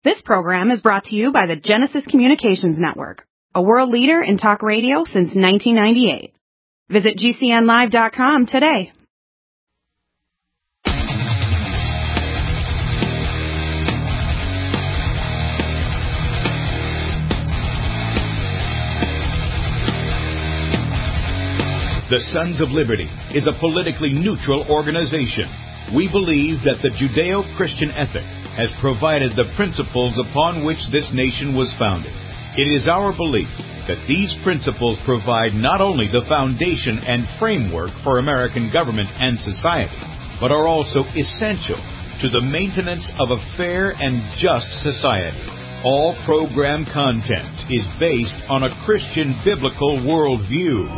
This program is brought to you by the Genesis Communications Network, a world leader in talk radio since 1998. Visit GCNlive.com today. The Sons of Liberty is a politically neutral organization. We believe that the Judeo-Christian ethic has provided the principles upon which this nation was founded. It is our belief that these principles provide not only the foundation and framework for American government and society, but are also essential to the maintenance of a fair and just society. All program content is based on a Christian biblical worldview.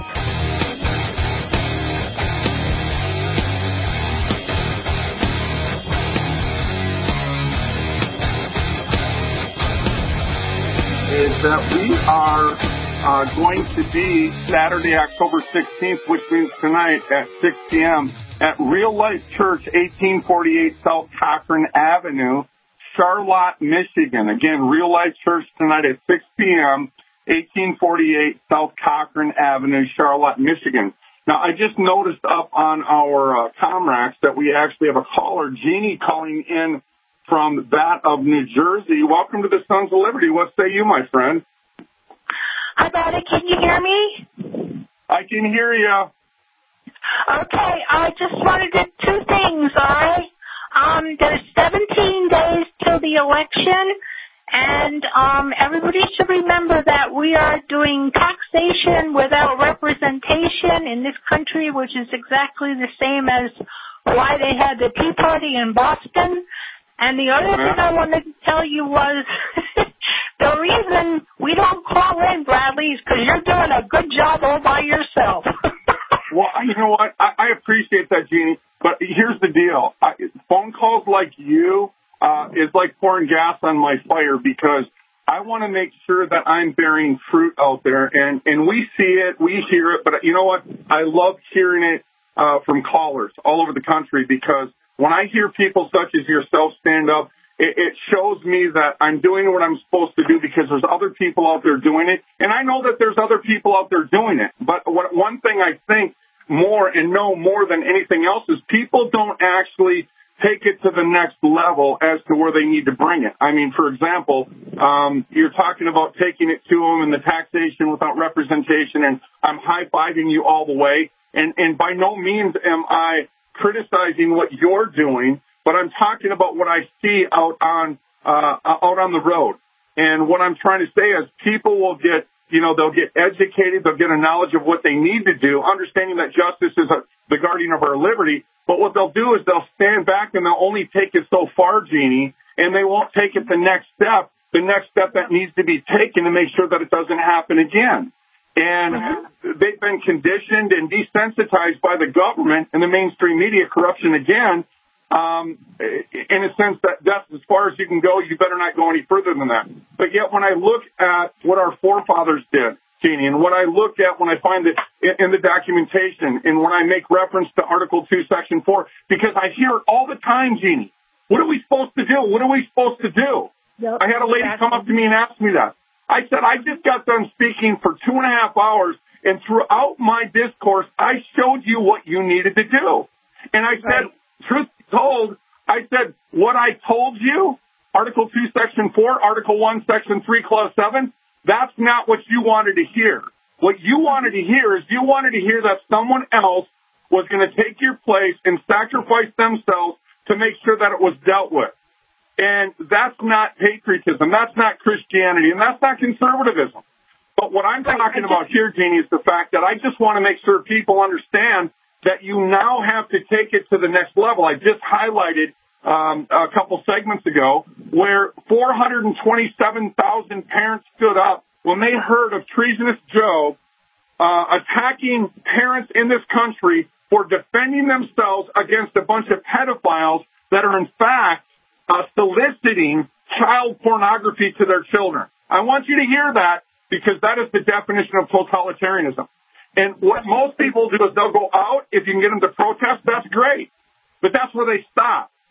Is that we are going to be Saturday, October 16th, which means tonight at 6 p.m. at Real Life Church, 1848 South Cochran Avenue, Charlotte, Michigan. Again, Real Life Church tonight at 6 p.m., 1848 South Cochran Avenue, Charlotte, Michigan. Now, I just noticed up on our Comracks that we actually have a caller, Jeannie, calling in from that of New Jersey. Welcome to the Sons of Liberty. What say you, my friend? Hi, buddy. Can you hear me? I can hear you. Okay. I just wanted to two things, all right? There's 17 days till the election, and everybody should remember that we are doing taxation without representation in this country, which is exactly the same as why they had the Tea Party in Boston. And the other thing I wanted to tell you was the reason we don't call in, Bradley, is because you're doing a good job all by yourself. Well, you know what? I appreciate that, Jeannie. But here's the deal. Phone calls like you is like pouring gas on my fire, because I want to make sure that I'm bearing fruit out there. And we see it, we hear it. But you know what? I love hearing it from callers all over the country, because when I hear people such as yourself stand up, it shows me that I'm doing what I'm supposed to do, because there's other people out there doing it. And I know that there's other people out there doing it. But one thing I think more and know more than anything else is people don't actually take it to the next level as to where they need to bring it. I mean, for example, you're talking about taking it to them and the taxation without representation, and I'm high-fiving you all the way. And by no means am I criticizing what you're doing, but I'm talking about what I see out on the road. And what I'm trying to say is people will get, they'll get educated, they'll get a knowledge of what they need to do, understanding that justice is the guardian of our liberty. But what they'll do is they'll stand back and they'll only take it so far, Jeannie, and they won't take it the next step that needs to be taken to make sure that it doesn't happen again. And they've been conditioned and desensitized by the government and the mainstream media, corruption again, in a sense that that's as far as you can go. You better not go any further than that. But yet when I look at what our forefathers did, Jeannie, and what I look at when I find it in the documentation, and when I make reference to Article 2, Section 4, because I hear it all the time, Jeannie, what are we supposed to do? What are we supposed to do? Yep, I had a lady come up to me and ask me that. I said, I just got done speaking for 2.5 hours, and throughout my discourse, I showed you what you needed to do. And I said, truth be told, I said, what I told you, Article 2, Section 4, Article 1, Section 3, Clause 7, that's not what you wanted to hear. What you wanted to hear is you wanted to hear that someone else was going to take your place and sacrifice themselves to make sure that it was dealt with. And that's not patriotism. That's not Christianity. And that's not conservatism. But what I'm talking about here, Jeannie, is the fact that I just want to make sure people understand that you now have to take it to the next level. I just highlighted a couple segments ago where 427,000 parents stood up when they heard of treasonous Joe attacking parents in this country for defending themselves against a bunch of pedophiles that are, in fact, soliciting child pornography to their children. I want you to hear that, because that is the definition of totalitarianism. And what most people do is they'll go out. If you can get them to protest, that's great. But that's where they stop.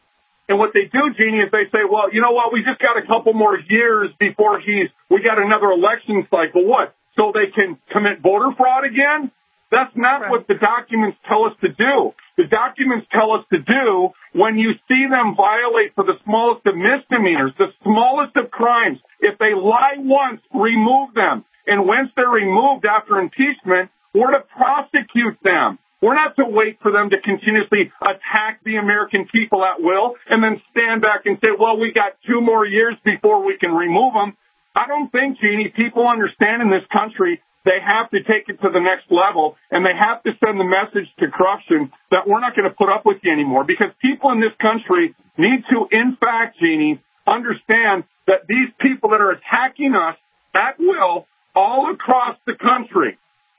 And what they do, Jeannie, is they say, well, you know what, we just got a couple more years before we got another election cycle. What? So they can commit voter fraud again? That's not what the documents tell us to do. The documents tell us to do when you see them violate for the smallest of misdemeanors, the smallest of crimes. If they lie once, remove them. And once they're removed after impeachment, we're to prosecute them. We're not to wait for them to continuously attack the American people at will and then stand back and say, well, we got 2 more years before we can remove them. I don't think, Jeannie, people understand in this country they have to take it to the next level, and they have to send the message to corruption that we're not going to put up with you anymore, because people in this country need to, in fact, Jeannie, understand that these people that are attacking us at will all across the country,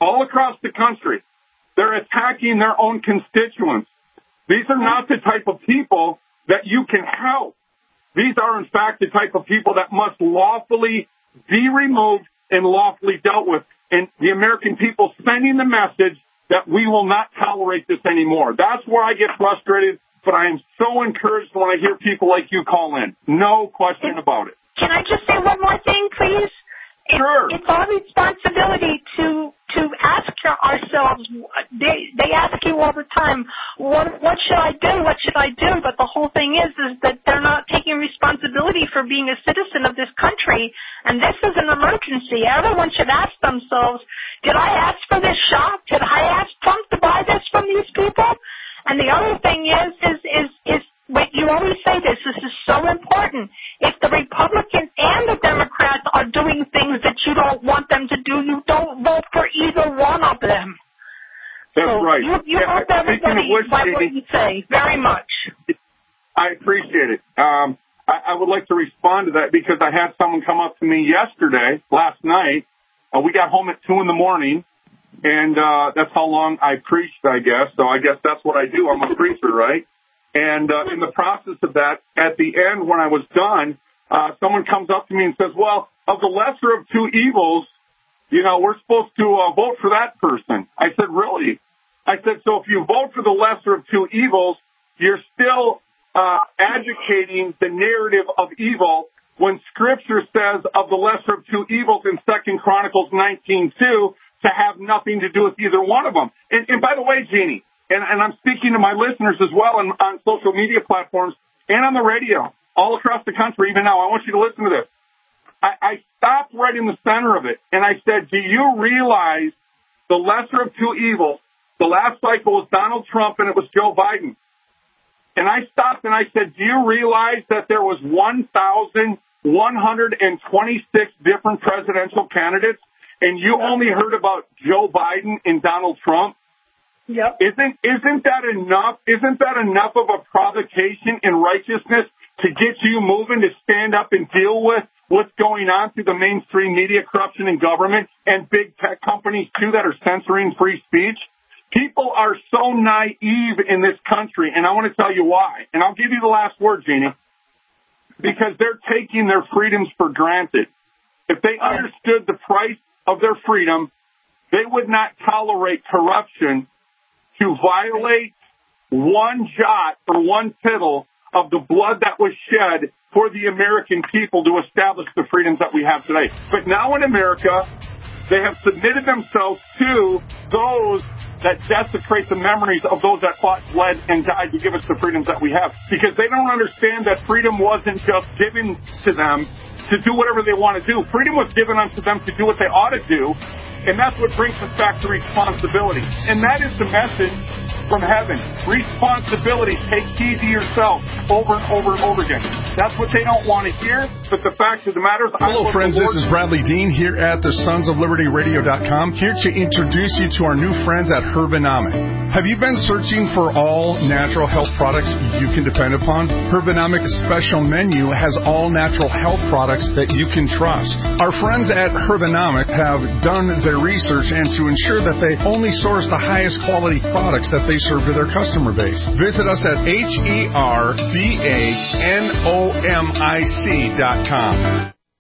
they're attacking their own constituents. These are not the type of people that you can help. These are, in fact, the type of people that must lawfully be removed and lawfully dealt with. And the American people sending the message that we will not tolerate this anymore. That's where I get frustrated, but I am so encouraged when I hear people like you call in. No question about it. Can I just say one more thing, please? Sure. It's our responsibility to ask ourselves. They ask you all the time, what should I do? What should I do? But the whole thing is that they're not taking responsibility for being a citizen of this country. And this is an emergency. Everyone should ask themselves, did I ask for this shot? Did I ask Trump to buy this from these people? And the other thing is you always say this is so important. If the Republicans and the Democrats are doing things that you don't want them to do, you don't vote for either one of them. That's so right. You hope everybody by what you say very much. I appreciate it. I would like to respond to that because I had someone come up to me last night. We got home at 2 a.m, and that's how long I preached, I guess. So I guess that's what I do. I'm a preacher, right? And in the process of that, at the end, when I was done, someone comes up to me and says, well, of the lesser of 2 evils, we're supposed to vote for that person. I said, really? I said, so if you vote for the lesser of 2 evils, you're still advocating the narrative of evil when Scripture says of the lesser of 2 evils in 2 Chronicles 19:2 to have nothing to do with either one of them. And by the way, Jeannie, and I'm speaking to my listeners as well on social media platforms and on the radio all across the country even now. I want you to listen to this. I stopped right in the center of it, and I said, do you realize the lesser of 2 evils? The last cycle was Donald Trump and it was Joe Biden. And I stopped and I said, do you realize that there was 1,126 different presidential candidates, and you only heard about Joe Biden and Donald Trump? Yep. Isn't that enough? Isn't that enough of a provocation in righteousness to get you moving to stand up and deal with what's going on through the mainstream media, corruption in government, and big tech companies, too, that are censoring free speech? People are so naive in this country, and I want to tell you why. And I'll give you the last word, Jeannie, because they're taking their freedoms for granted. If they understood the price of their freedom, they would not tolerate corruption to violate one jot or one tittle of the blood that was shed for the American people to establish the freedoms that we have today. But now in America, they have submitted themselves to those that desecrate the memories of those that fought, bled, and died to give us the freedoms that we have. Because they don't understand that freedom wasn't just given to them to do whatever they want to do. Freedom was given unto them to do what they ought to do. And that's what brings us back to responsibility. And that is the message from heaven. Responsibility. Take heed to yourself over and over and over again. That's what they don't want to hear, but the fact of the matter is... Hello, friends. This is Bradley Dean here at the sonsoflibertyradio.com, here to introduce you to our new friends at Herbanomic. Have you been searching for all natural health products you can depend upon? Herbanomic's special menu has all natural health products that you can trust. Our friends at Herbanomic have done their research and to ensure that they only source the highest quality products that they serve to their customer base. Visit us at HERBANOMIC.com.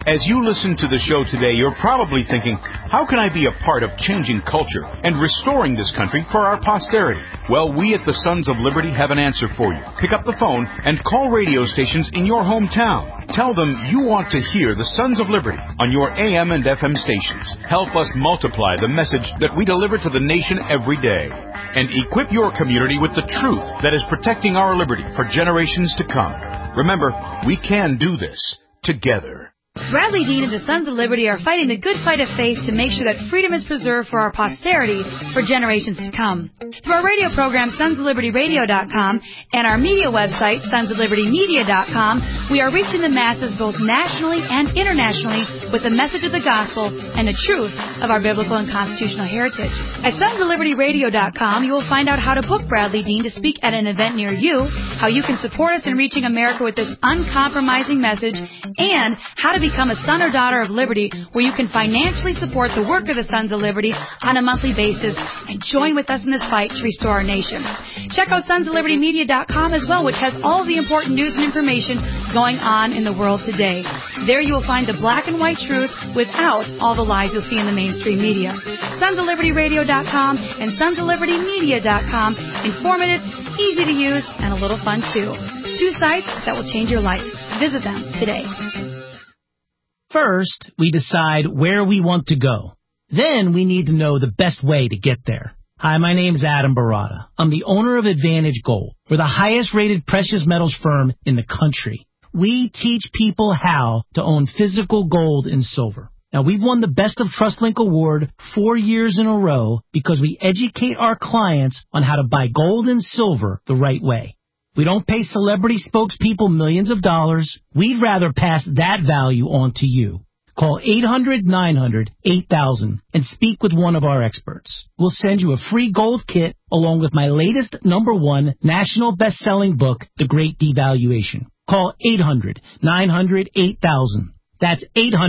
As you listen to the show today, you're probably thinking, how can I be a part of changing culture and restoring this country for our posterity? Well, we at the Sons of Liberty have an answer for you. Pick up the phone and call radio stations in your hometown. Tell them you want to hear the Sons of Liberty on your AM and FM stations. Help us multiply the message that we deliver to the nation every day. And equip your community with the truth that is protecting our liberty for generations to come. Remember, we can do this together. Bradley Dean and the Sons of Liberty are fighting the good fight of faith to make sure that freedom is preserved for our posterity for generations to come. Through our radio program, sonsoflibertyradio.com, and our media website, sonsoflibertymedia.com, we are reaching the masses both nationally and internationally with the message of the gospel and the truth of our biblical and constitutional heritage. At sonsoflibertyradio.com, you will find out how to book Bradley Dean to speak at an event near you, how you can support us in reaching America with this uncompromising message, and how to become a son or daughter of liberty, where you can financially support the work of the Sons of Liberty on a monthly basis and join with us in this fight to restore our nation. Check out sonsoflibertymedia.com as well, which has all the important news and information going on in the world today. There you will find the black and white truth without all the lies you'll see in the mainstream media. sonsoflibertyradio.com and sonsoflibertymedia.com. Informative, easy to use, and a little fun too. 2 sites that will change your life. Visit them today. First, we decide where we want to go. Then we need to know the best way to get there. Hi, my name is Adam Barada. I'm the owner of Advantage Gold. We're the highest-rated precious metals firm in the country. We teach people how to own physical gold and silver. Now, we've won the Best of TrustLink Award 4 years in a row because we educate our clients on how to buy gold and silver the right way. We don't pay celebrity spokespeople millions of dollars. We'd rather pass that value on to you. Call 800-900-8000 and speak with one of our experts. We'll send you a free gold kit along with my latest #1 national best-selling book, The Great Devaluation. Call 800-900-8000. That's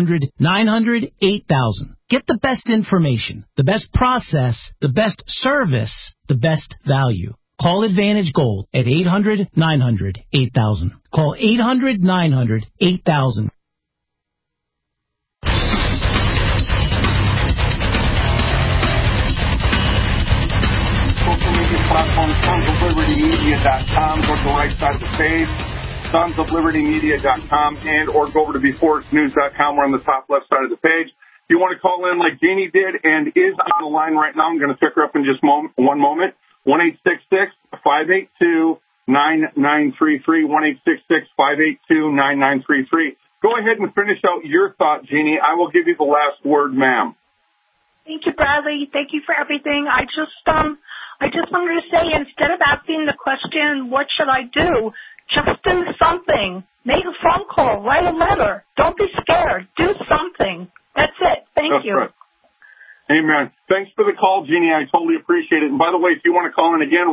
800-900-8000. Get the best information, the best process, the best service, the best value. Call Advantage Gold at 800-900-8000. Call 800-900-8000. Social media platform, sonsoflibertymedia.com. Go to the right side of the page, sonsoflibertymedia.com, and or go over to beforeitsnews.com. We're on the top left side of the page. If you want to call in like Jeannie did and is on the line right now, I'm going to pick her up in just one moment. 1-866-582-9933, 1-866-582-9933. Go ahead and finish out your thought, Jeannie. I will give you the last word, ma'am. Thank you, Bradley. Thank you for everything. I just wanted to say, instead of asking the question, what should I do? Just do something. Make a phone call. Write a letter. Don't be scared. Do something. That's it. Thank you. Right. Amen. Thanks for the call, Jeannie. I totally appreciate it. And by the way, if you want to call in again,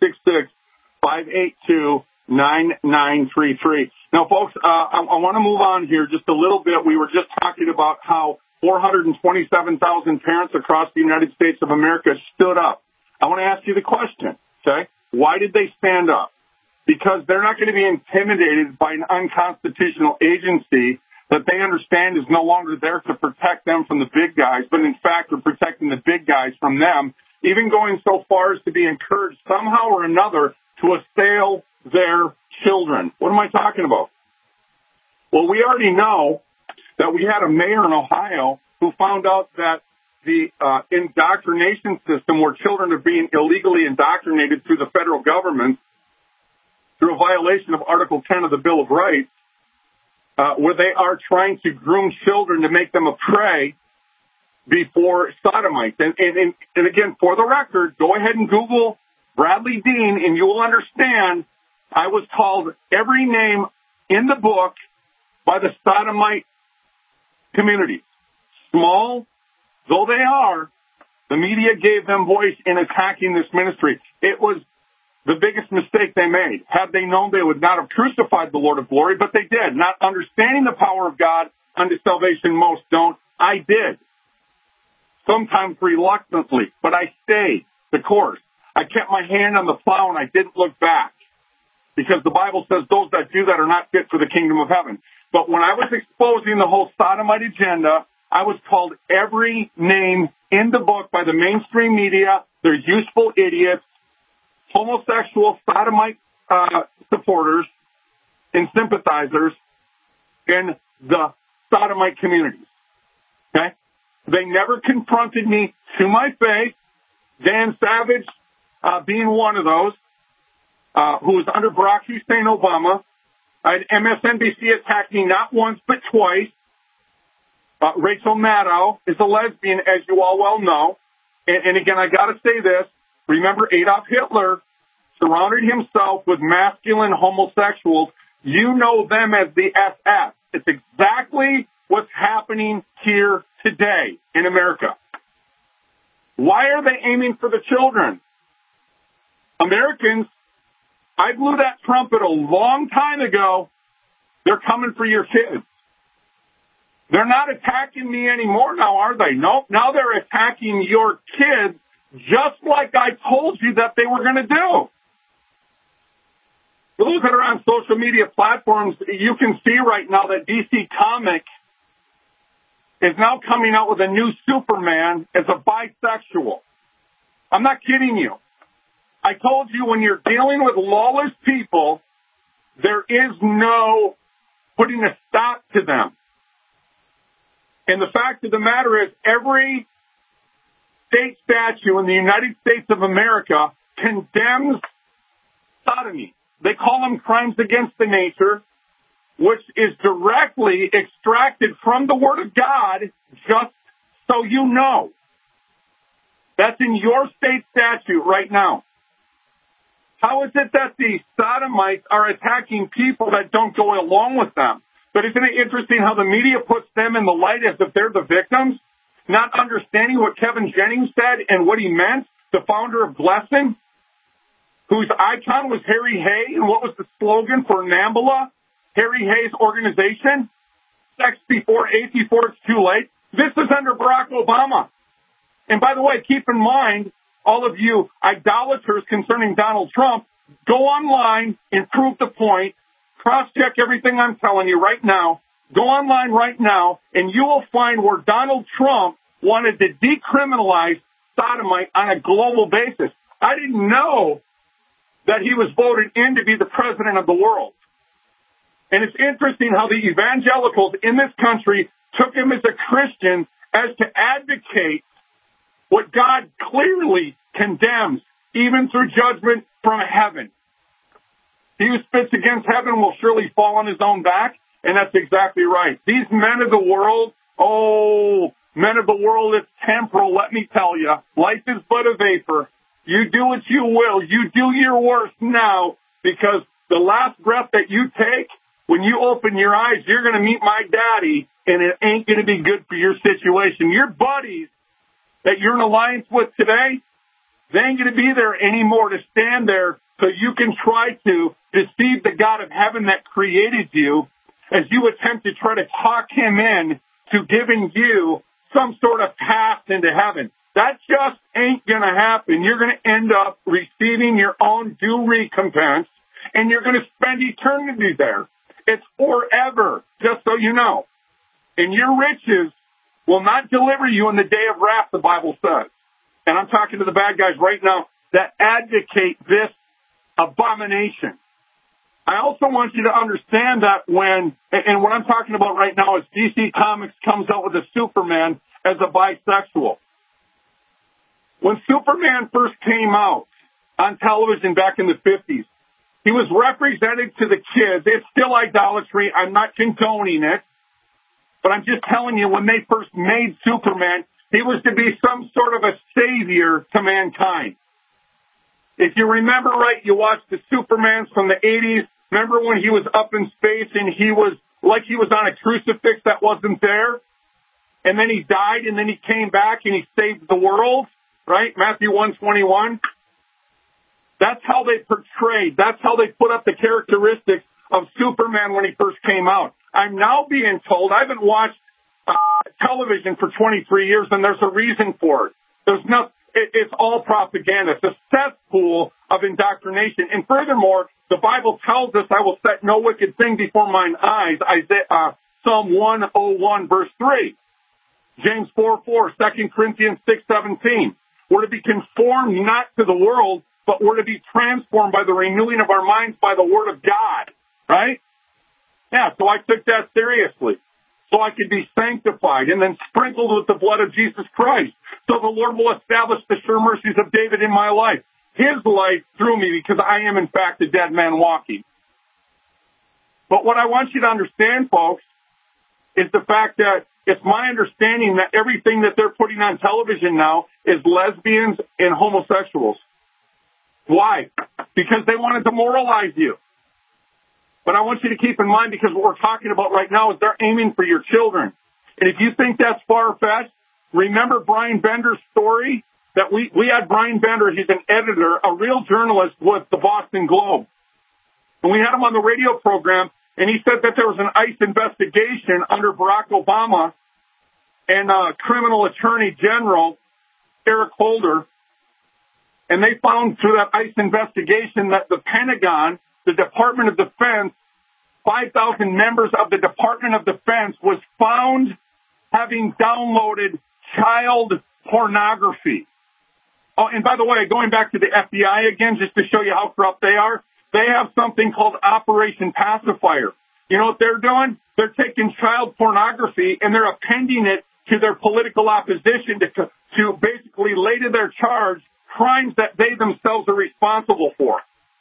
1-866-582-9933. Now, folks, I want to move on here just a little bit. We were just talking about how 427,000 parents across the United States of America stood up. I want to ask you the question, okay? Why did they stand up? Because they're not going to be intimidated by an unconstitutional agency that they understand is no longer there to protect them from the big guys, but in fact are protecting the big guys from them, even going so far as to be encouraged somehow or another to assail their children. What am I talking about? Well, we already know that we had a mayor in Ohio who found out that the indoctrination system where children are being illegally indoctrinated through the federal government through a violation of Article 10 of the Bill of Rights, where they are trying to groom children to make them a prey before sodomites. And again, for the record, go ahead and Google Bradley Dean, and you will understand I was called every name in the book by the sodomite community. Small though they are, the media gave them voice in attacking this ministry. It was the biggest mistake they made. Had they known, they would not have crucified the Lord of glory, but they did. Not understanding the power of God unto salvation, most don't. I did. Sometimes reluctantly, but I stayed the course. I kept my hand on the plow and I didn't look back, because the Bible says those that do that are not fit for the kingdom of heaven. But when I was exposing the whole sodomite agenda, I was called every name in the book by the mainstream media. They're useful idiots, homosexual sodomite supporters and sympathizers in the sodomite communities. Okay? They never confronted me to my face. Dan Savage being one of those, who was under Barack Hussein Obama. I had MSNBC attack me not once but twice. Rachel Maddow is a lesbian, as you all well know. And again, I got to say this. Remember, Adolf Hitler surrounded himself with masculine homosexuals. You know them as the SS. It's exactly what's happening here today in America. Why are they aiming for the children? Americans, I blew that trumpet a long time ago. They're coming for your kids. They're not attacking me anymore now, are they? Nope. Now they're attacking your kids just like I told you that they were going to do. For those that are on social media platforms, you can see right now that DC Comics is now coming out with a new Superman as a bisexual. I'm not kidding you. I told you when you're dealing with lawless people, there is no putting a stop to them. And the fact of the matter is every state statute in the United States of America condemns sodomy. They call them crimes against the nature, which is directly extracted from the Word of God, just so you know. That's in your state statute right now. How is it that the sodomites are attacking people that don't go along with them? But isn't it interesting how the media puts them in the light as if they're the victims, not understanding what Kevin Jennings said and what he meant, the founder of Blessing, whose icon was Harry Hay, and what was the slogan for NAMBLA, Harry Hay's organization? Sex before age before it's too late. This is under Barack Obama. And by the way, keep in mind, all of you idolaters concerning Donald Trump, go online and prove the point. Cross-check everything I'm telling you right now. Go online right now, and you will find where Donald Trump wanted to decriminalize sodomite on a global basis. I didn't know that he was voted in to be the president of the world. And it's interesting how the evangelicals in this country took him as a Christian as to advocate what God clearly condemns, even through judgment from heaven. He who spits against heaven will surely fall on his own back, and that's exactly right. These men of the world, men of the world, it's temporal, let me tell you. Life is but a vapor. You do what you will. You do your worst now, because the last breath that you take, when you open your eyes, you're going to meet my daddy, and it ain't going to be good for your situation. Your buddies that you're in alliance with today, they ain't going to be there anymore to stand there so you can try to deceive the God of heaven that created you as you attempt to try to talk him in to giving you some sort of path into heaven. That just ain't going to happen. You're going to end up receiving your own due recompense, and you're going to spend eternity there. It's forever, just so you know. And your riches will not deliver you in the day of wrath, the Bible says. And I'm talking to the bad guys right now that advocate this abomination. I also want you to understand that and what I'm talking about right now is DC Comics comes out with a Superman as a bisexual. When Superman first came out on television back in the 50s, he was represented to the kids. It's still idolatry. I'm not condoning it. But I'm just telling you, when they first made Superman, he was to be some sort of a savior to mankind. If you remember right, you watched the Supermans from the 80s. Remember when he was up in space and he was like he was on a crucifix that wasn't there? And then he died and then he came back and he saved the world, right? Matthew 1:21. That's how they portrayed. That's how they put up the characteristics of Superman when he first came out. I'm now being told, I haven't watched television for 23 years, and there's a reason for it. It's all propaganda. It's a cesspool of indoctrination. And furthermore, the Bible tells us, I will set no wicked thing before mine eyes, Psalm 101, verse 3. James 4:4, 2 Corinthians 6:17. We're to be conformed not to the world, but we're to be transformed by the renewing of our minds by the Word of God, right? Yeah, so I took that seriously. So I could be sanctified and then sprinkled with the blood of Jesus Christ. So the Lord will establish the sure mercies of David in my life. His life through me, because I am, in fact, a dead man walking. But what I want you to understand, folks, is the fact that it's my understanding that everything that they're putting on television now is lesbians and homosexuals. Why? Because they want to demoralize you. But I want you to keep in mind, because what we're talking about right now is they're aiming for your children. And if you think that's far-fetched, remember Brian Bender's story? That we had Brian Bender, he's an editor, a real journalist with the Boston Globe. And we had him on the radio program, and he said that there was an ICE investigation under Barack Obama and criminal attorney general Eric Holder. And they found through that ICE investigation that the Pentagon, the Department of Defense, 5,000 members of the Department of Defense was found having downloaded child pornography. Oh, and by the way, going back to the FBI again, just to show you how corrupt they are, they have something called Operation Pacifier. You know what they're doing? They're taking child pornography and they're appending it to their political opposition to basically lay to their charge crimes that they themselves are responsible for.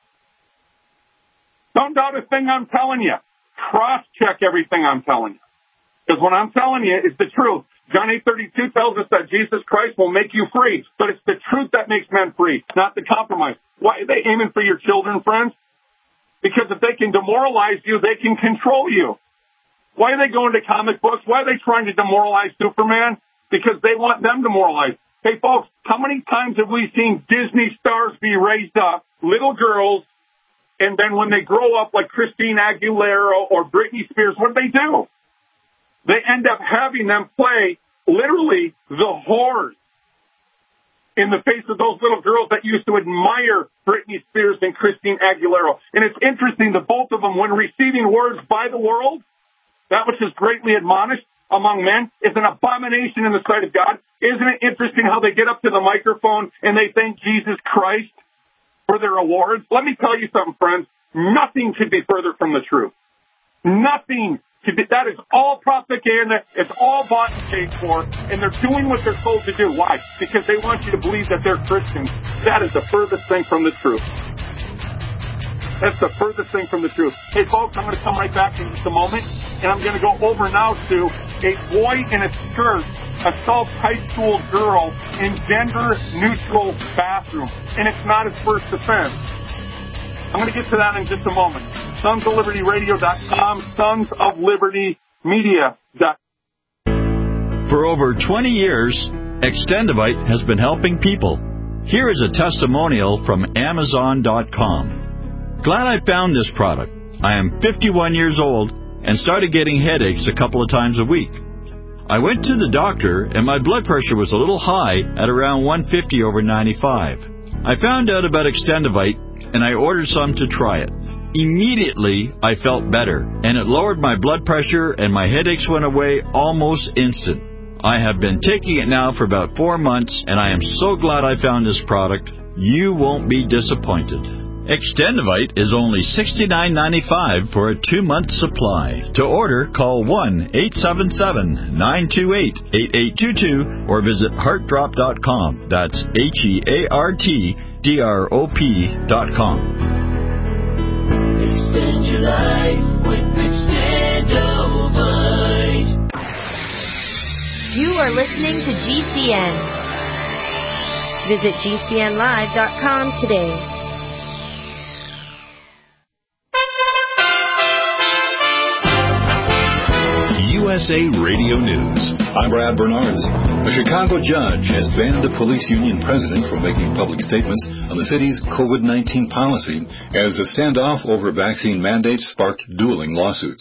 Don't doubt a thing I'm telling you. Cross-check everything I'm telling you. Because what I'm telling you is the truth. John 8:32 tells us that Jesus Christ will make you free, but it's the truth that makes men free, not the compromise. Why are they aiming for your children, friends? Because if they can demoralize you, they can control you. Why are they going to comic books? Why are they trying to demoralize Superman? Because they want them demoralized. Hey, folks, how many times have we seen Disney stars be raised up, little girls, and then when they grow up like Christina Aguilera or Britney Spears, what do? They end up having them play literally the whores in the face of those little girls that used to admire Britney Spears and Christina Aguilera. And it's interesting that both of them, when receiving words by the world, that which is greatly admonished among men is an abomination in the sight of God. Isn't it interesting how they get up to the microphone and they thank Jesus Christ for their awards? Let me tell you something, friends. Nothing could be further from the truth. Nothing. That is all propaganda. It's all bought and paid for, and they're doing what they're told to do. Why? Because they want you to believe that they're Christians. That is the furthest thing from the truth. That's the furthest thing from the truth. Hey, folks, I'm going to come right back in just a moment, and I'm going to go over now to a boy in a skirt assaults high school girl in gender-neutral bathroom, and it's not his first offense. I'm going to get to that in just a moment. SonsOfLibertyRadio.com, SonsOfLibertyMedia.com. For over 20 years, Extendivite has been helping people. Here is a testimonial from Amazon.com. Glad I found this product. I am 51 years old and started getting headaches a couple of times a week. I went to the doctor and my blood pressure was a little high at around 150 over 95. I found out about Extendivite and I ordered some to try it. Immediately, I felt better, and it lowered my blood pressure, and my headaches went away almost instant. I have been taking it now for about 4 months, and I am so glad I found this product. You won't be disappointed. Extendivite is only $69.95 for a 2-month supply. To order, call 1-877-928-8822 or visit heartdrop.com. That's HEARTDROP.com. Extend your life with Extendivite. You are listening to GCN. Visit GCNlive.com today. USA Radio News. I'm Brad Bernards. A Chicago judge has banned the police union president from making public statements on the city's COVID-19 policy as a standoff over vaccine mandates sparked dueling lawsuits.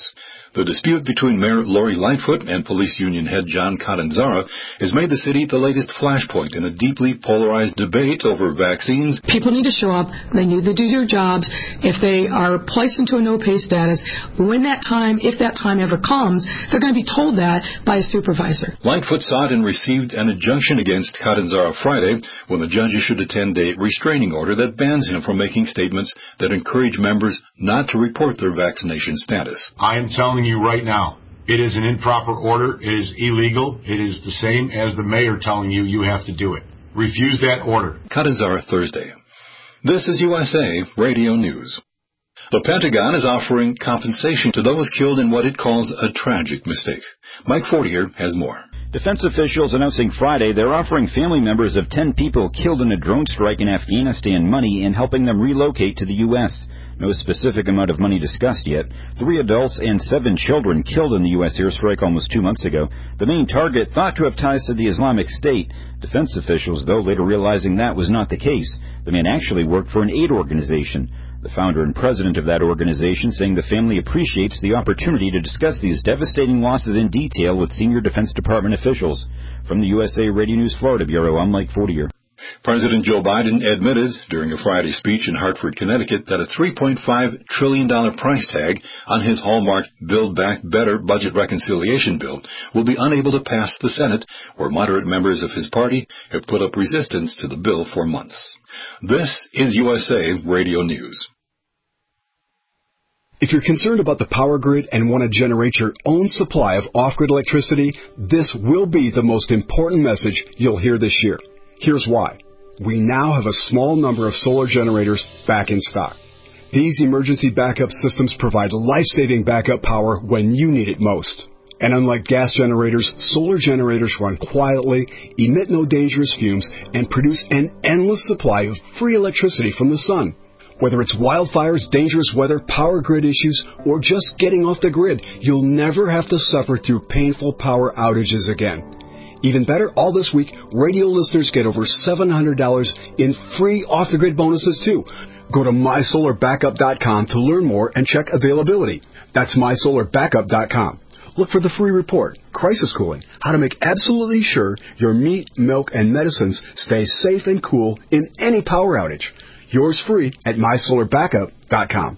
The dispute between Mayor Lori Lightfoot and police union head John Catanzara has made the city the latest flashpoint in a deeply polarized debate over vaccines. People need to show up. They need to do their jobs. If they are placed into a no-pay status, if that time ever comes, they're going to be told that by a supervisor. Lightfoot sought and received an injunction against Catanzara Friday when the judge issued a 10-day restraining order that bans him from making statements that encourage members not to report their vaccination status. I am telling you right now, it is an improper order. It is illegal. It is the same as the mayor telling you you have to do it. Refuse that order. Catanzara Thursday. This is USA Radio News. The Pentagon is offering compensation to those killed in what it calls a tragic mistake. Mike Fortier has more. Defense officials announcing Friday they're offering family members of 10 people killed in a drone strike in Afghanistan money and helping them relocate to the U.S. No specific amount of money discussed yet. 3 adults and 7 children killed in the U.S. airstrike almost 2 months ago. The main target thought to have ties to the Islamic State. Defense officials, though, later realizing that was not the case. The man actually worked for an aid organization. The founder and president of that organization saying the family appreciates the opportunity to discuss these devastating losses in detail with senior Defense Department officials. From the USA Radio News Florida Bureau, I'm Mike Fortier. President Joe Biden admitted during a Friday speech in Hartford, Connecticut, that a $3.5 trillion price tag on his hallmark Build Back Better budget reconciliation bill will be unable to pass the Senate, where moderate members of his party have put up resistance to the bill for months. This is USA Radio News. If you're concerned about the power grid and want to generate your own supply of off-grid electricity, this will be the most important message you'll hear this year. Here's why. We now have a small number of solar generators back in stock. These emergency backup systems provide life-saving backup power when you need it most. And unlike gas generators, solar generators run quietly, emit no dangerous fumes, and produce an endless supply of free electricity from the sun. Whether it's wildfires, dangerous weather, power grid issues, or just getting off the grid, you'll never have to suffer through painful power outages again. Even better, all this week, radio listeners get over $700 in free off-the-grid bonuses, too. Go to mysolarbackup.com to learn more and check availability. That's mysolarbackup.com. Look for the free report, Crisis Cooling, how to make absolutely sure your meat, milk, and medicines stay safe and cool in any power outage. Yours free at mysolarbackup.com.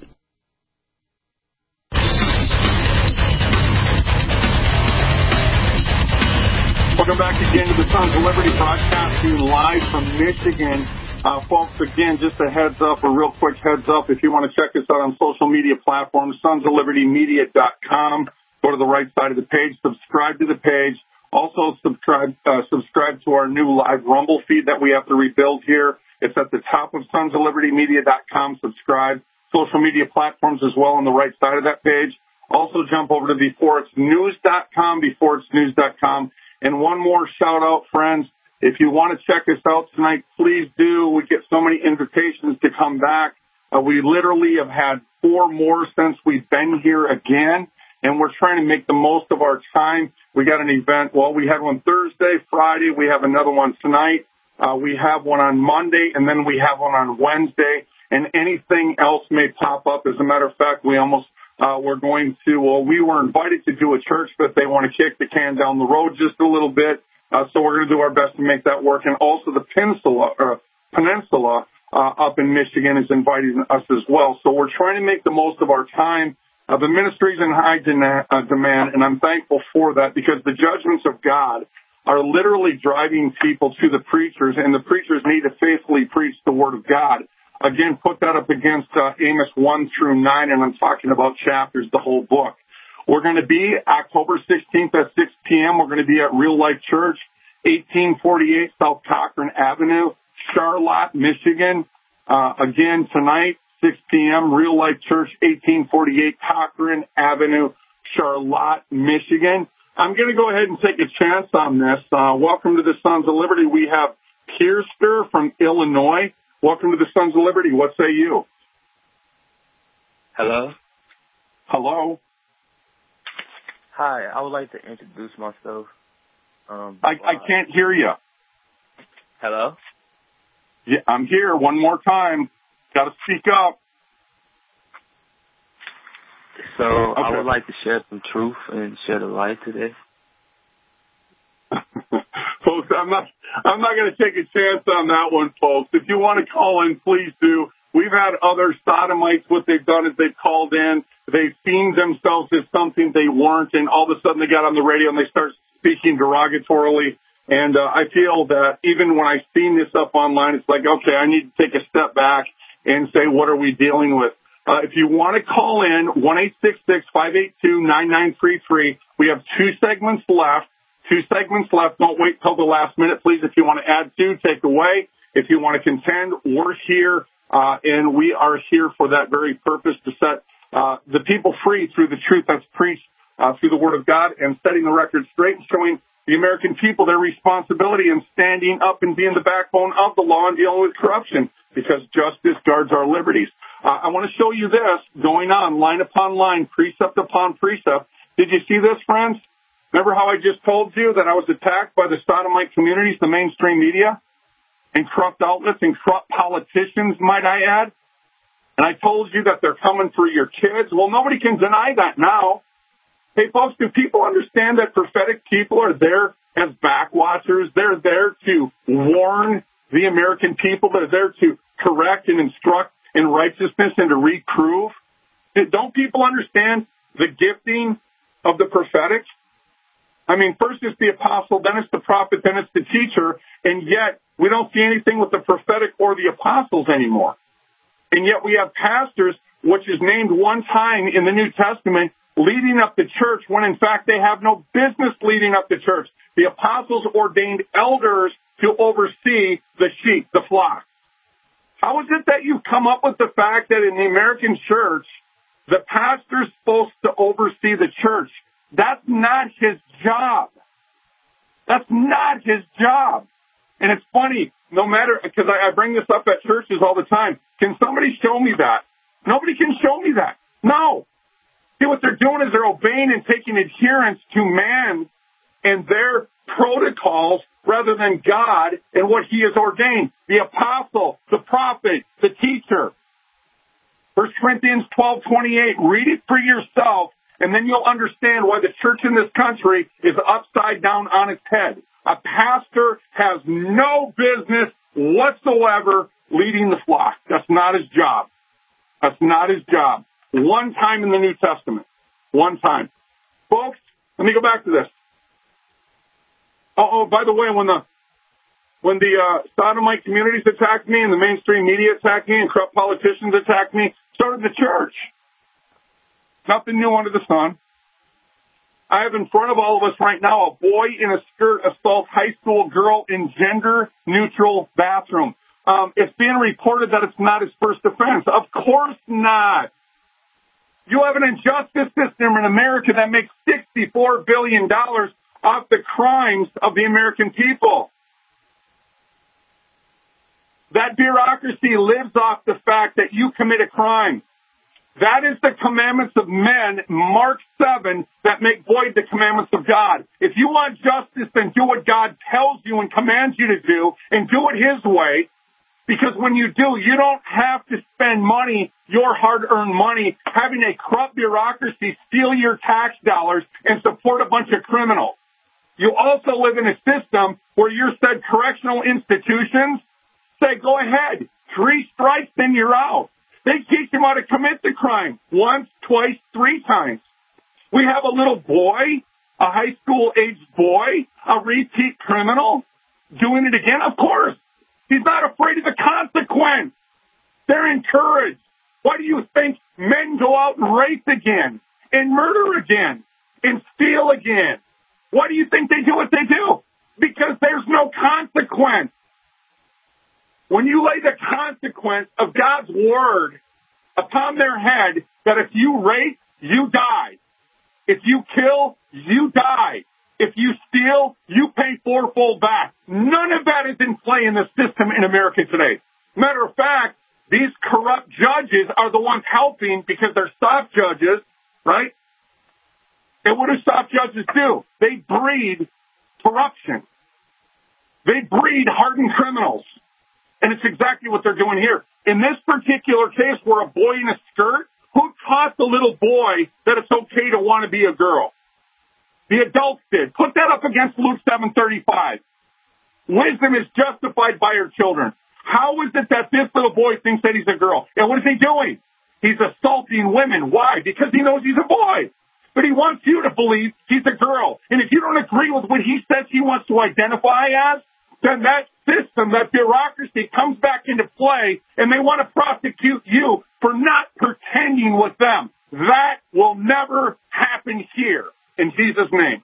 Welcome back again to the Sons of Liberty, broadcasting live from Michigan. Folks, again, just a heads up, a real quick heads up. If you want to check us out on social media platforms, sonsoflibertymedia.com. Go to the right side of the page, subscribe to the page. Also, subscribe to our new live Rumble feed that we have to rebuild here. It's at the top of sonsoflibertymedia.com. Subscribe. Social media platforms as well on the right side of that page. Also, jump over to beforeitsnews.com, beforeitsnews.com. And one more shout out, friends. If you want to check us out tonight, please do. We get so many invitations to come back. We literally have had 4 more since we've been here again, and we're trying to make the most of our time. We got an event. Well, we had one Thursday, Friday. We have another one tonight. We have one on Monday, and then we have one on Wednesday. And anything else may pop up. As a matter of fact, we were invited to do a church, but they want to kick the can down the road just a little bit. So we're going to do our best to make that work. And also the Peninsula up in Michigan is inviting us as well. So we're trying to make the most of our time. The ministry's in high demand, and I'm thankful for that because the judgments of God are literally driving people to the preachers, and the preachers need to faithfully preach the Word of God. Again, put that up against Amos 1 through 9, and I'm talking about chapters, the whole book. We're going to be October 16th at 6 p.m. We're going to be at Real Life Church, 1848 South Cochran Avenue, Charlotte, Michigan. Again, tonight, 6 p.m., Real Life Church, 1848 Cochran Avenue, Charlotte, Michigan. I'm going to go ahead and take a chance on this. Welcome to the Sons of Liberty. We have Kirster from Illinois. Welcome to the Sons of Liberty. What say you? Hello? Hello? Hi, I would like to introduce myself. I can't hear you. Hello? Yeah, I'm here. One more time. Got to speak up. So I would like to share some truth and share the light today. Folks, I'm not going to take a chance on that one, folks. If you want to call in, please do. We've had other sodomites. What they've done is they've called in. They've seen themselves as something they weren't, and all of a sudden they got on the radio and they start speaking derogatorily. And I feel that even when I've seen this up online, it's like, okay, I need to take a step back and say, what are we dealing with? If you want to call in, 1-866-582-9933. We have 2 segments left. 2 segments left. Don't wait till the last minute, please. If you want to add to, take away. If you want to contend, we're here, and we are here for that very purpose, to set the people free through the truth that's preached through the Word of God, and setting the record straight and showing the American people their responsibility in standing up and being the backbone of the law and dealing with corruption, because justice guards our liberties. I want to show you this going on, line upon line, precept upon precept. Did you see this, friends? Remember how I just told you that I was attacked by the sodomite communities, the mainstream media, and corrupt outlets and corrupt politicians, might I add? And I told you that they're coming for your kids. Well, nobody can deny that now. Hey, folks, do people understand that prophetic people are there as backwatchers? They're there to warn the American people. They're there to correct and instruct in righteousness and to reprove. Don't people understand the gifting of the prophetic? I mean, first it's the apostle, then it's the prophet, then it's the teacher, and yet we don't see anything with the prophetic or the apostles anymore. And yet we have pastors, which is named one time in the New Testament, leading up the church when, in fact, they have no business leading up the church. The apostles ordained elders to oversee the sheep, the flock. How is it that you've come up with the fact that in the American church, the pastor's supposed to oversee the church? That's not his job. That's not his job. And it's funny, no matter, because I bring this up at churches all the time. Can somebody show me that? Nobody can show me that. No. See, what they're doing is they're obeying and taking adherence to man and their protocols rather than God and what he has ordained. The apostle, the prophet, the teacher. 1 Corinthians 12:28. Read it for yourself, and then you'll understand why the church in this country is upside down on its head. A pastor has no business whatsoever leading the flock. That's not his job. That's not his job. One time in the New Testament. One time. Folks, let me go back to this. Oh, by the way, when the sodomite communities attacked me and the mainstream media attacked me and corrupt politicians attacked me, so did the church. Nothing new under the sun. I have in front of all of us right now a boy in a skirt assaults high school girl in gender-neutral bathroom. It's being reported that it's not his first offense. Of course not. You have an injustice system in America that makes $64 billion off the crimes of the American people. That bureaucracy lives off the fact that you commit a crime. That is the commandments of men, Mark 7, that make void the commandments of God. If you want justice, then do what God tells you and commands you to do, and do it his way. Because when you do, you don't have to spend money, your hard-earned money, having a corrupt bureaucracy steal your tax dollars and support a bunch of criminals. You also live in a system where you're said correctional institutions say, go ahead, 3 strikes, then you're out. They teach him how to commit the crime once, twice, 3 times. We have a little boy, a high school-aged boy, a repeat criminal, doing it again. Of course. He's not afraid of the consequence. They're encouraged. Why do you think men go out and rape again, and murder again, and steal again? Why do you think they do what they do? Because there's no consequence. When you lay the consequence of God's word upon their head, that if you rape, you die. If you kill, you die. If you steal, you pay 4-fold back. None of that is in play in the system in America today. Matter of fact, these corrupt judges are the ones helping because they're soft judges, right? And what do soft judges do? They breed corruption. They breed hardened criminals. And it's exactly what they're doing here. In this particular case where a boy in a skirt Who taught the little boy that it's okay to want to be a girl? The adults did. Put that up against Luke 7:35. Wisdom is justified by her children. How is it that this little boy thinks that he's a girl? And what is he doing? He's assaulting women. Why? Because he knows he's a boy. But he wants you to believe he's a girl. And if you don't agree with what he says he wants to identify as, then that system, that bureaucracy comes back into play, and they want to prosecute you for not pretending with them. That will never happen here, in Jesus' name.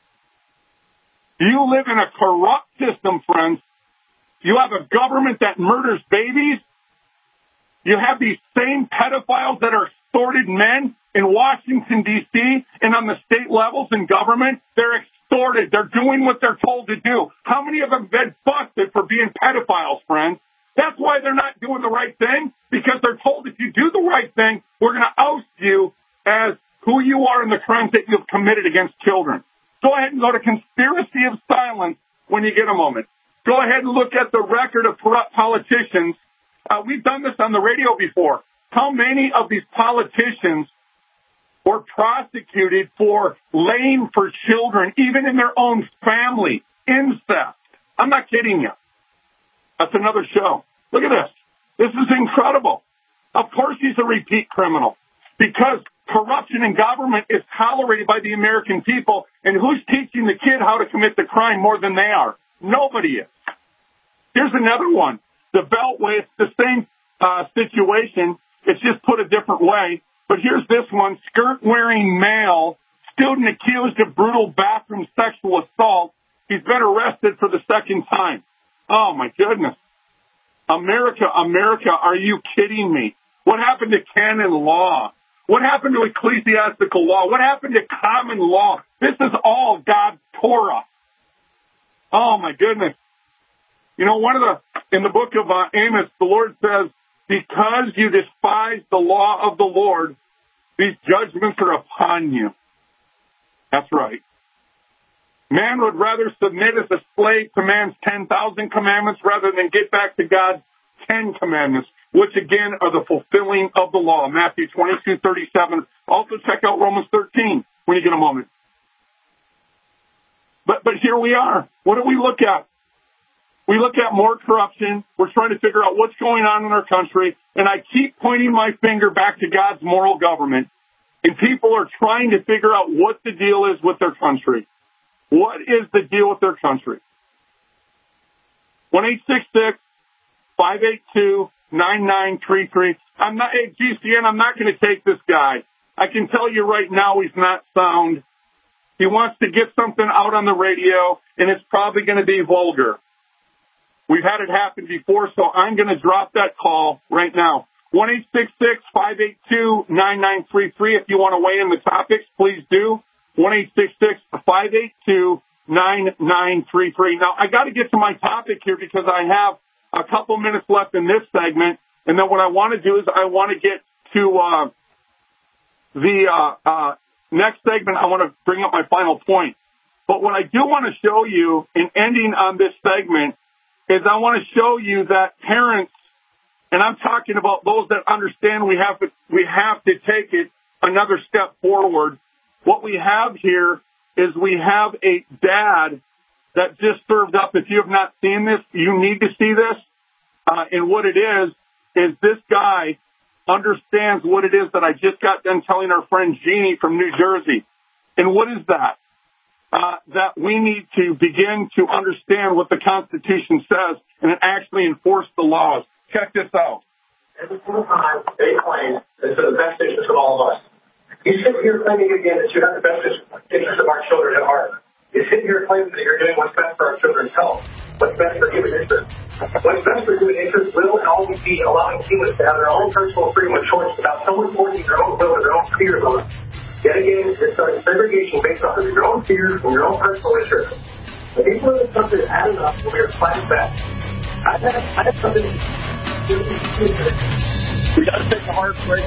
You live in a corrupt system, friends. You have a government that murders babies. You have these same pedophiles that are extorted men in Washington, D.C., and on the state levels in government. They're extorted. They're doing what they're told to do. How many of them have been busted for being pedophiles, friends? That's why they're not doing the right thing, because they're told if you do the right thing, we're going to oust you as who you are and the crimes that you've committed against children. Go ahead and go to Conspiracy of Silence when you get a moment. Go ahead and look at the record of corrupt politicians. We've done this on the radio before. How many of these politicians were prosecuted for laying for children, even in their own family? Incest. I'm not kidding you. That's another show. Look at this. This is incredible. Of course he's a repeat criminal, because corruption in government is tolerated by the American people. And who's teaching the kid how to commit the crime more than they are? Nobody is. Here's another one. The Beltway, it's the same situation. It's just put a different way. But here's this one. Skirt-wearing male, student accused of brutal bathroom sexual assault. He's been arrested for the second time. Oh, my goodness. America, are you kidding me? What happened to canon law? What happened to ecclesiastical law? What happened to common law? This is all God's Torah. Oh, my goodness. You know, in the book of Amos, the Lord says, because you despise the law of the Lord, these judgments are upon you. That's right. Man would rather submit as a slave to man's 10,000 commandments rather than get back to God's 10 commandments, which again are the fulfilling of the law. Matthew 22:37. Also check out Romans 13 when you get a moment. But here we are. What do we look at? We look at more corruption. We're trying to figure out what's going on in our country. And I keep pointing my finger back to God's moral government. And people are trying to figure out what the deal is with their country. What is the deal with their country? 1-866-582-9933. GCN, I'm not going to take this guy. I can tell you right now he's not sound. He wants to get something out on the radio, and it's probably going to be vulgar. We've had it happen before, so I'm going to drop that call right now. 1-866-582-9933. If you want to weigh in the topics, please do. 1-866-582-9933. Now, I got to get to my topic here because I have a couple minutes left in this segment, and then what I want to do is I want to get to the next segment. I want to bring up my final point. But what I do want to show you in ending on this segment is I want to show you that parents, and I'm talking about those that understand we have to take it another step forward. What we have here is we have a dad that just served up. If you have not seen this, you need to see this. And what it is this guy understands what it is that I just got done telling our friend Jeannie from New Jersey. And what is that? That we need to begin to understand what the Constitution says and actually enforce the laws. Check this out. Every single time they claim it's for the best interest of all of us. You sit here claiming again that you have the best interest of our children at heart. You sit here claiming that you're doing what's best for our children's health, what's best for human interest. What's best for human interest will and always be allowing humans to have their own personal freedom of choice without someone forcing their own will or their own fears on us. Yet again, you're starting segregation based off of your own fears and your own personal interests. The people in this country have had enough when we are fighting back. I have something to do. We got to take the hard break.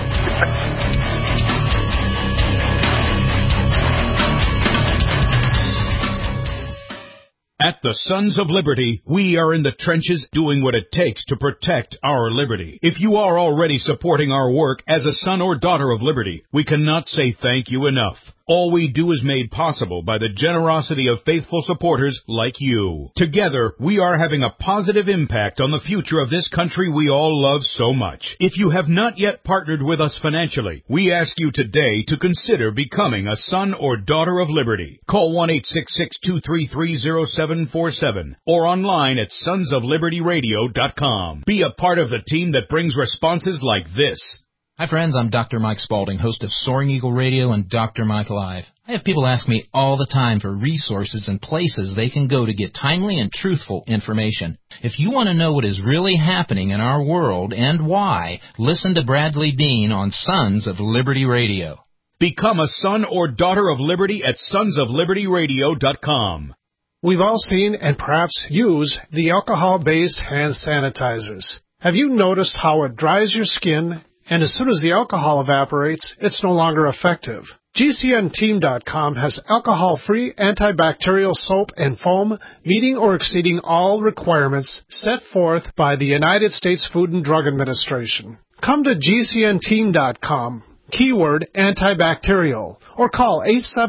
At the Sons of Liberty, we are in the trenches doing what it takes to protect our liberty. If you are already supporting our work as a son or daughter of liberty, we cannot say thank you enough. All we do is made possible by the generosity of faithful supporters like you. Together, we are having a positive impact on the future of this country we all love so much. If you have not yet partnered with us financially, we ask you today to consider becoming a son or daughter of liberty. Call 1-866-233-0747 or online at sonsoflibertyradio.com. Be a part of the team that brings responses like this. Hi friends, I'm Dr. Mike Spaulding, host of Soaring Eagle Radio and Dr. Mike Live. I have people ask me all the time for resources and places they can go to get timely and truthful information. If you want to know what is really happening in our world and why, listen to Bradley Dean on Sons of Liberty Radio. Become a son or daughter of liberty at sonsoflibertyradio.com. We've all seen and perhaps use the alcohol-based hand sanitizers. Have you noticed how it dries your skin? And as soon as the alcohol evaporates, it's no longer effective. GCNteam.com has alcohol-free antibacterial soap and foam meeting or exceeding all requirements set forth by the United States Food and Drug Administration. Come to GCNteam.com, keyword antibacterial, or call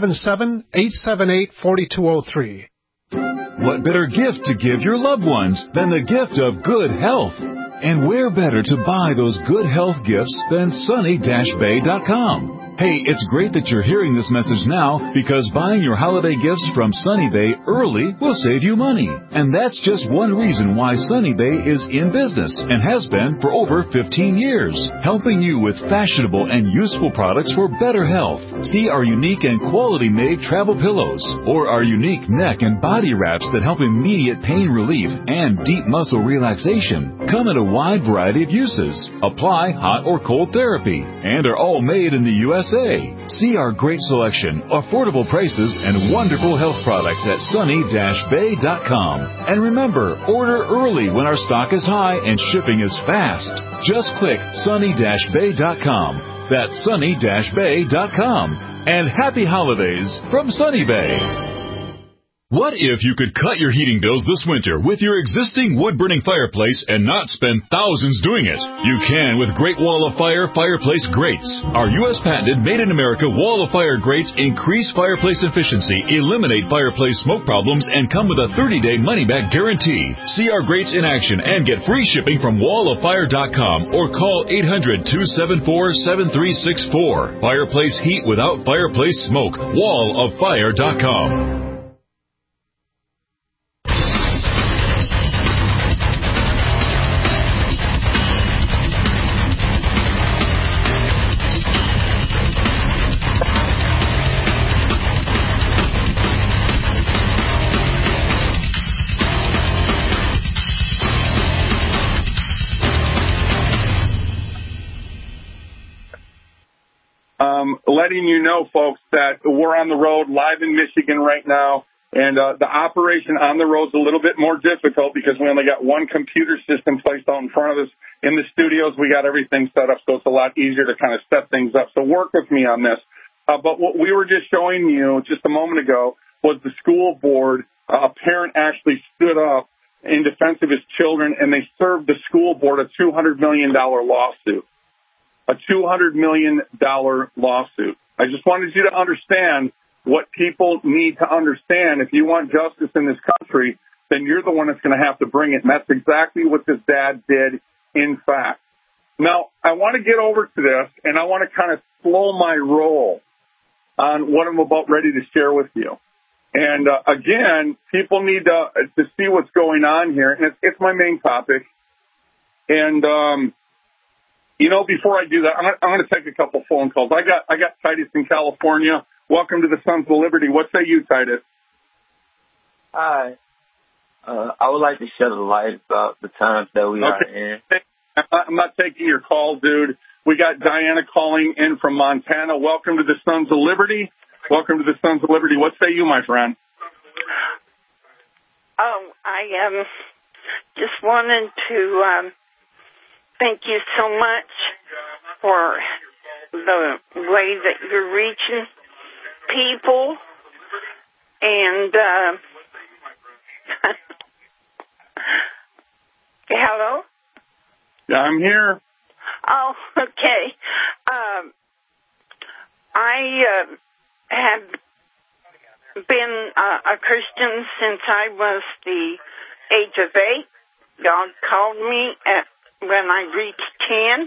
877-878-4203. What better gift to give your loved ones than the gift of good health? And where better to buy those good health gifts than sunny-bay.com? Hey, it's great that you're hearing this message now because buying your holiday gifts from Sunny Bay early will save you money. And that's just one reason why Sunny Bay is in business and has been for over 15 years, helping you with fashionable and useful products for better health. See our unique and quality-made travel pillows or our unique neck and body wraps that help immediate pain relief and deep muscle relaxation. Come in a wide variety of uses, apply hot or cold therapy, and are all made in the USA. See our great selection, affordable prices, and wonderful health products at sunny-bay.com. And remember, order early when our stock is high and shipping is fast. Just click sunny-bay.com. That's sunny-bay.com. And happy holidays from Sunny Bay. What if you could cut your heating bills this winter with your existing wood-burning fireplace and not spend thousands doing it? You can with Great Wall of Fire fireplace grates. Our U.S. patented made-in-America Wall of Fire grates increase fireplace efficiency, eliminate fireplace smoke problems, and come with a 30-day money-back guarantee. See our grates in action and get free shipping from walloffire.com or call 800-274-7364. Fireplace heat without fireplace smoke. walloffire.com. Letting you know, folks, that we're on the road live in Michigan right now, and the operation on the road is a little bit more difficult because we only got one computer system placed out in front of us. In the studios, we got everything set up, so it's a lot easier to kind of set things up. So work with me on this. But what we were just showing you just a moment ago was the school board. A parent actually stood up in defense of his children, and they served the school board a $200 million lawsuit. A $200 million lawsuit. I just wanted you to understand what people need to understand. If you want justice in this country, then you're the one that's going to have to bring it. And that's exactly what this dad did, in fact. Now, I want to get over to this, and I want to kind of slow my roll on what I'm about ready to share with you. And, again, people need to see what's going on here. And it's my main topic. And, you know, before I do that, I'm going to take a couple phone calls. I got Titus in California. Welcome to the Sons of Liberty. What say you, Titus? Hi. I would like to shed a light about the times that we are in. I'm not taking your call, dude. We got Diana calling in from Montana. Welcome to the Sons of Liberty. Welcome to the Sons of Liberty. What say you, my friend? I just wanted to thank you so much for the way that you're reaching people. And Yeah, I'm here. Oh, okay. I have been a Christian since I was the age of 8. God called me when I reached 10,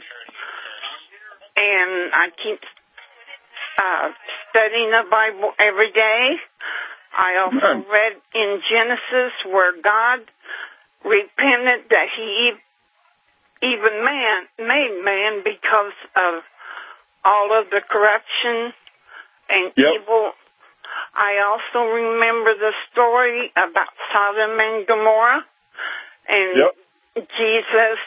and I keep studying the Bible every day. I also read in Genesis where God repented that He even made man because of all of the corruption and evil. I also remember the story about Sodom and Gomorrah, and Jesus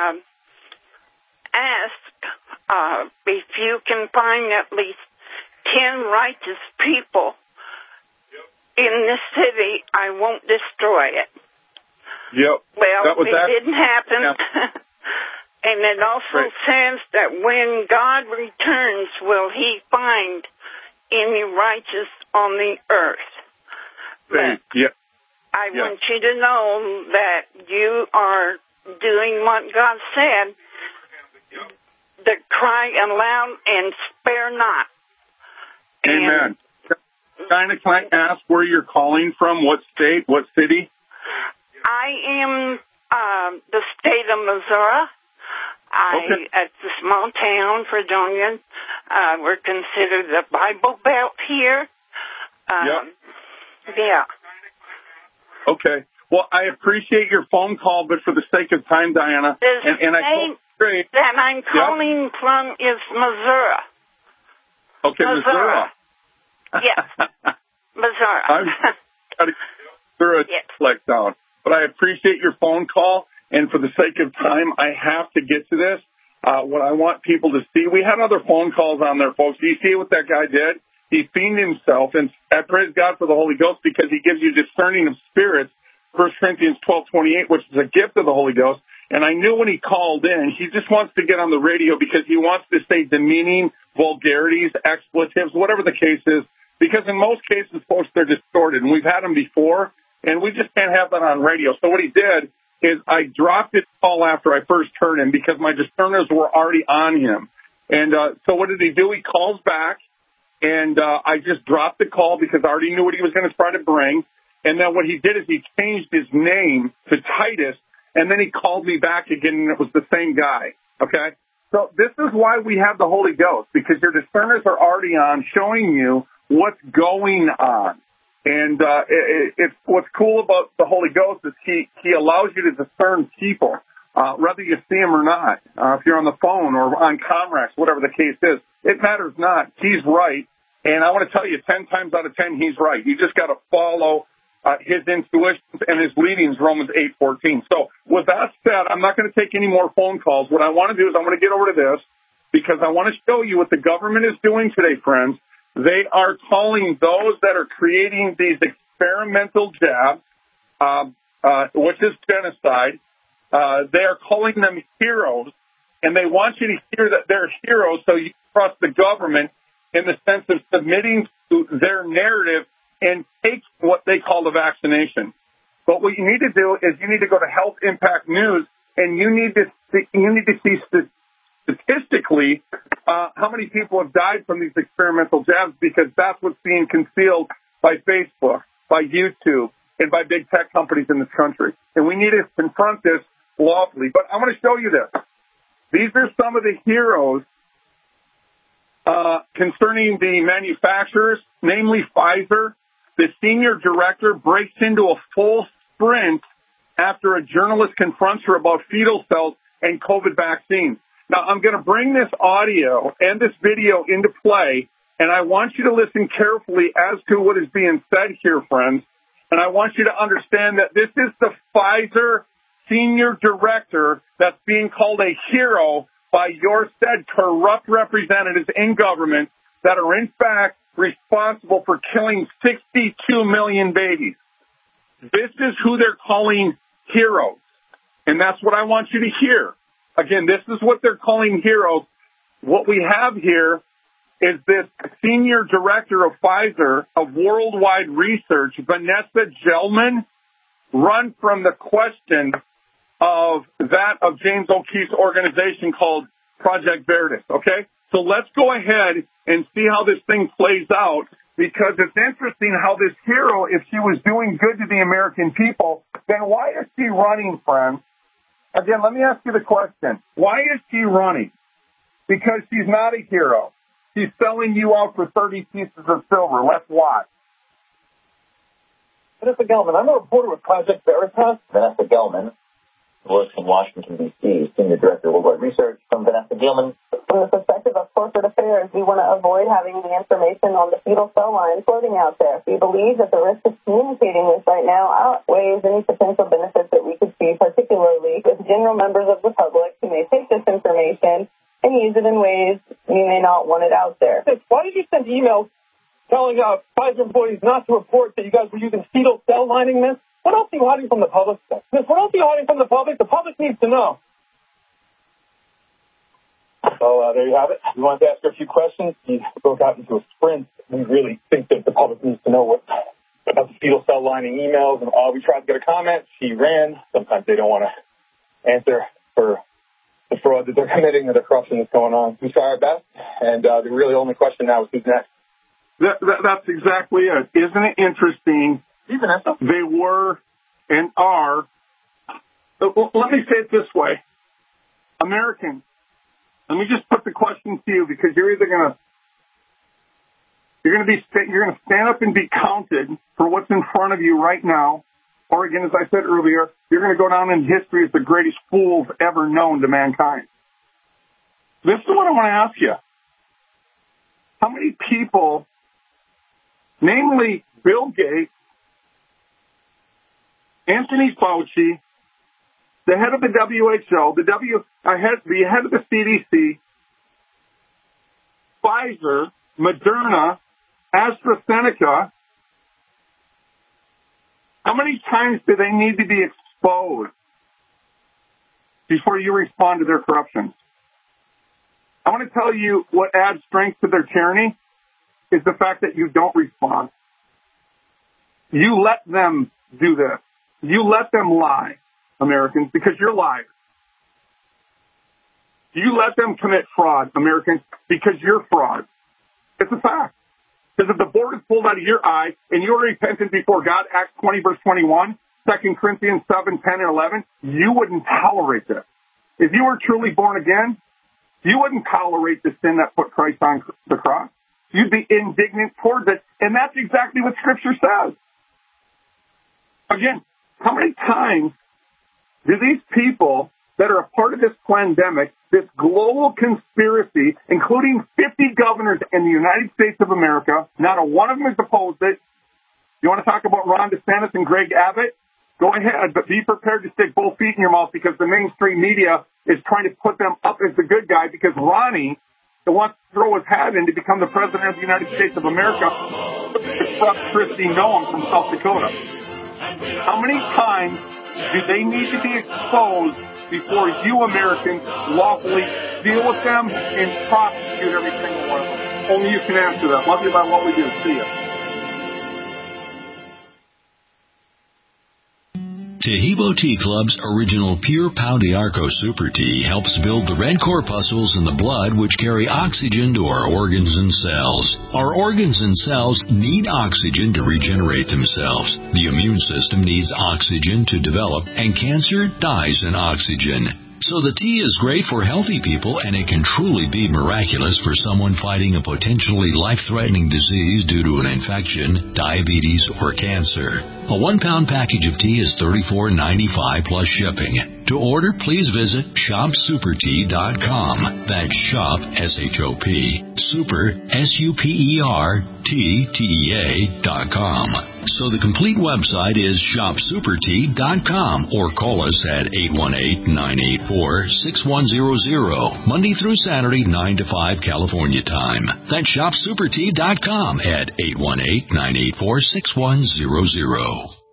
asked if you can find at least 10 righteous people in this city, I won't destroy it. Well, it didn't happen. And it also says that when God returns, will He find any righteous on the earth? But I want you to know that you are doing what God said, to cry aloud and spare not. Amen. Can I ask where you're calling from? What state? What city? I am the state of Missouri. It's a small town, Fredonia. We're considered the Bible Belt here. Okay. Well, I appreciate your phone call, but for the sake of time, Diana, the state that I'm calling from is Missouri. Okay, Missouri. Yes, Missouri. I'm got to select down, but I appreciate your phone call, and for the sake of time, I have to get to this. What I want people to see, we had other phone calls on there, folks. Do you see what that guy did? He fiended himself, and I praise God for the Holy Ghost because He gives you discerning of spirits, 1 Corinthians 12:28, which is a gift of the Holy Ghost. And I knew when he called in, he just wants to get on the radio because he wants to say demeaning vulgarities, expletives, whatever the case is, because in most cases, folks, they're distorted, and we've had them before, and we just can't have that on radio. So what he did is I dropped his call after I first heard him because my discerners were already on him. And so what did he do? He calls back, and I just dropped the call because I already knew what he was going to try to bring. And then what he did is he changed his name to Titus, and then he called me back again, and it was the same guy, okay? So this is why we have the Holy Ghost, because your discerners are already on showing you what's going on. And it's what's cool about the Holy Ghost is he allows you to discern people, whether you see him or not. If you're on the phone or on Comrex, whatever the case is, it matters not. He's right. And I want to tell you, 10 times out of 10, he's right. You just got to follow his intuitions and his leadings, Romans 8:14. So with that said, I'm not going to take any more phone calls. What I want to do is I want to get over to this because I want to show you what the government is doing today, friends. They are calling those that are creating these experimental jabs, which is genocide. They are calling them heroes, and they want you to hear that they're heroes so you trust the government in the sense of submitting to their narrative and take what they call the vaccination. But what you need to do is you need to go to Health Impact News, and you need to see statistically how many people have died from these experimental jabs, because that's what's being concealed by Facebook, by YouTube, and by big tech companies in this country. And we need to confront this lawfully. But I want to show you this. These are some of the heroes concerning the manufacturers, namely Pfizer. The senior director breaks into a full sprint after a journalist confronts her about fetal cells and COVID vaccines. Now, I'm going to bring this audio and this video into play, and I want you to listen carefully as to what is being said here, friends. And I want you to understand that this is the Pfizer senior director that's being called a hero by your said corrupt representatives in government that are, in fact, responsible for killing 62 million babies. This is who they're calling heroes. And that's what I want you to hear. Again, this is what they're calling heroes. What we have here is this senior director of Pfizer of worldwide research, Vanessa Gelman, run from the question of that of James O'Keefe's organization called Project Veritas, okay? So let's go ahead and see how this thing plays out, because it's interesting how this hero, if she was doing good to the American people, then why is she running, friends? Again, let me ask you the question. Why is she running? Because she's not a hero. She's selling you out for 30 pieces of silver. Let's watch. Vanessa Gelman, I'm a reporter with Project Veritas. Vanessa Gelman works in Washington, D.C., Senior Director of Worldwide Research. From Vanessa Gelman. From the perspective of corporate affairs, we want to avoid having the information on the fetal cell line floating out there. We believe that the risk of communicating this right now outweighs any potential benefits that we could see, particularly with general members of the public who may take this information and use it in ways we may not want it out there. Why did you send emails telling Pfizer employees not to report that you guys were using fetal cell lining, Miss? What else are you hiding from the public? Miss, what else are you hiding from the public? The public needs to know. So there you have it. We wanted to ask her a few questions. She broke out into a sprint. We really think that the public needs to know about the fetal cell lining emails. And we tried to get a comment. She ran. Sometimes they don't want to answer for the fraud that they're committing or the corruption that's going on. We try our best. And the really only question now is who's next. That's exactly it. Isn't it interesting? They were and are. Let me say it this way. Americans, let me just put the question to you, because you're either going to stand up and be counted for what's in front of you right now, or again, as I said earlier, you're going to go down in history as the greatest fools ever known to mankind. This is what I want to ask you. How many people, namely Bill Gates, Anthony Fauci, the head of the WHO, the head of the CDC, Pfizer, Moderna, AstraZeneca, how many times do they need to be exposed before you respond to their corruption? I want to tell you what adds strength to their tyranny is the fact that you don't respond. You let them do this. You let them lie, Americans, because you're liars. You let them commit fraud, Americans, because you're fraud. It's a fact. Because if the board is pulled out of your eye and you're repentant before God, Acts 20, verse 21, 2 Corinthians 7, 10, and 11, you wouldn't tolerate this. If you were truly born again, you wouldn't tolerate the sin that put Christ on the cross. You'd be indignant towards it. And that's exactly what Scripture says. Again, how many times do these people that are a part of this pandemic, this global conspiracy, including 50 governors in the United States of America, not a one of them has opposed it? You want to talk about Ron DeSantis and Greg Abbott? Go ahead, but be prepared to stick both feet in your mouth, because the mainstream media is trying to put them up as the good guy, because Ronnie wants to throw his hat in to become the president of the United States of America. Christy Noem from South Dakota. How many times do they need to be exposed before you Americans lawfully deal with them and prosecute every single one of them? Only you can answer that. Love you about what we do. See ya. Taheebo Tea Club's original Pure Pau d'Arco Super Tea helps build the red corpuscles in the blood which carry oxygen to our organs and cells. Our organs and cells need oxygen to regenerate themselves. The immune system needs oxygen to develop, and cancer dies in oxygen. So the tea is great for healthy people, and it can truly be miraculous for someone fighting a potentially life-threatening disease due to an infection, diabetes, or cancer. A 1-pound package of tea is $34.95 plus shipping. To order, please visit shopsupertea.com. That's shop, S-H-O-P, super, S-U-P-E-R-T-T-E-A.com. So the complete website is shopsupertea.com, or call us at 818-984-6100, Monday through Saturday, 9 to 5 California time. That's shopsupertea.com at 818-984-6100.